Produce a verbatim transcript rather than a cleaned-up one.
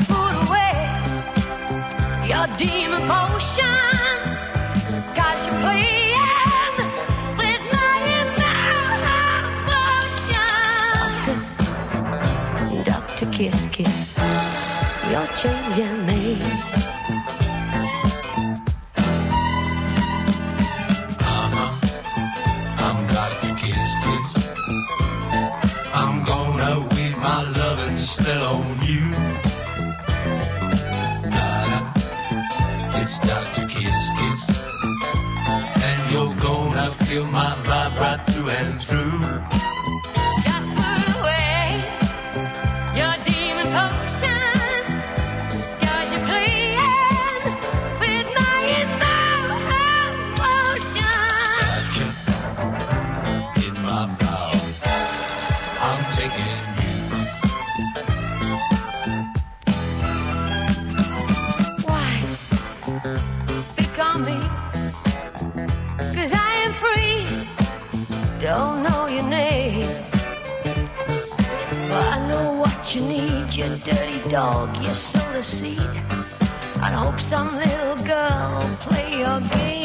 put away your demon potion, 'cause you're playing with my emotion. Doctor, Doctor Kiss Kiss, you're changing me. Spell on you. Nada, it's Doctor Kiss Kiss, and you're gonna feel my vibe right through and through. Just put away your demon potion, 'cause you're playing with my emotion. Gotcha in my power. I'm taking you. Don't know your name, but I know what you need. You dirty dog, you sow the seed. I hope some little girl will play your game.